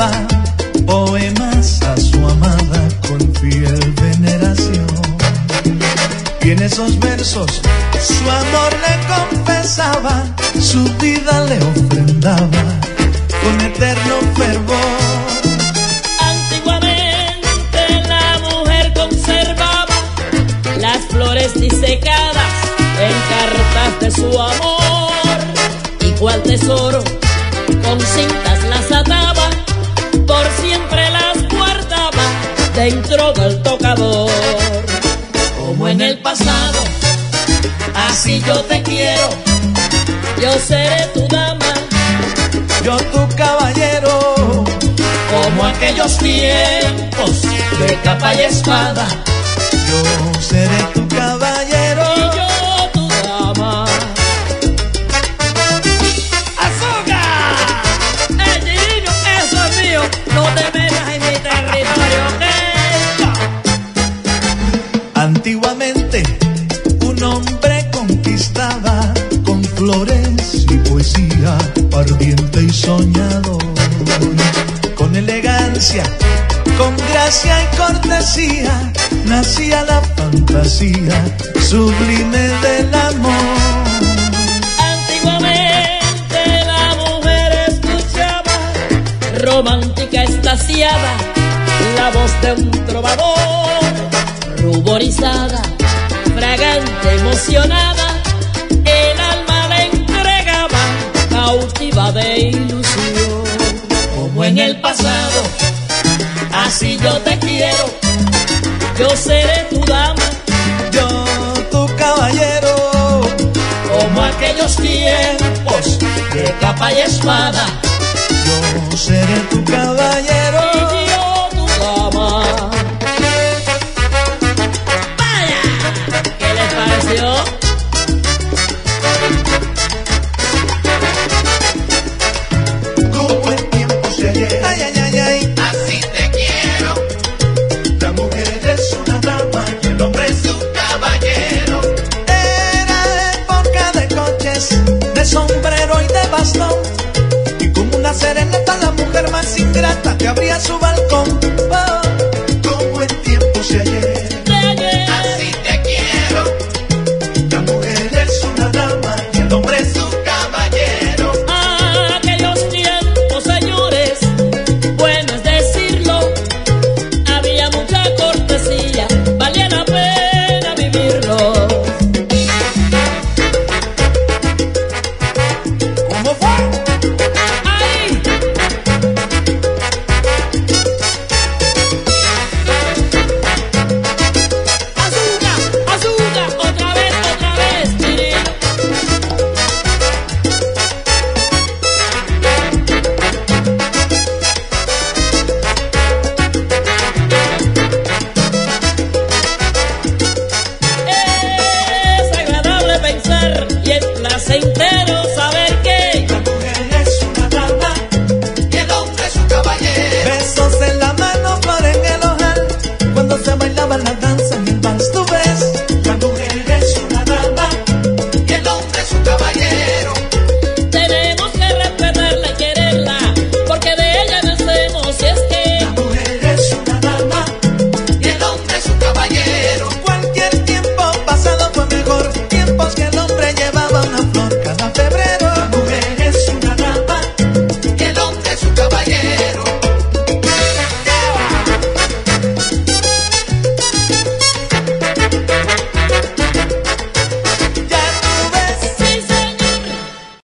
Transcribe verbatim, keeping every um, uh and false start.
cantaba poemas a su amada con fiel veneración. Y en esos versos su amor le confesaba, su vida le ofrendaba con eterno fervor. Antiguamente la mujer conservaba las flores disecadas en cartas de su amor, y cual tesoro con cintas las ataba, por siempre las guardaba dentro del tocador. Como en el pasado, así yo te quiero, yo seré tu dama, yo tu caballero. Como aquellos tiempos de capa y espada, yo seré tu caballero y yo tu dama. ¡Azúcar! ¡El divino, eso es mío! No te metas en mi territorio, ¿qué? Antiguamente un hombre conquistaba con flores y poesía, ardiente y soñador, con elegancia, con gracia y cortesía, nacía la fantasía sublime del amor. Antiguamente la mujer escuchaba, romántica, extasiada, la voz de un trovador, ruborizada, fragante, emocionada, el alma le entregaba, cautiva de ilusión. Como en el pasado, así yo te quiero, yo seré tu dama, yo tu caballero. Como aquellos tiempos de capa y espada, yo seré tu caballero y yo tu dama. ¡Vaya! ¿Qué les pareció? Como el tiempo se lleva, ay, ay, ay, ay, Así te quiero, la mujer es una dama y el hombre es su caballero. Era época de coches, de sombrero y de bastón, y como una serenata la mujer más ingrata que abría su balcón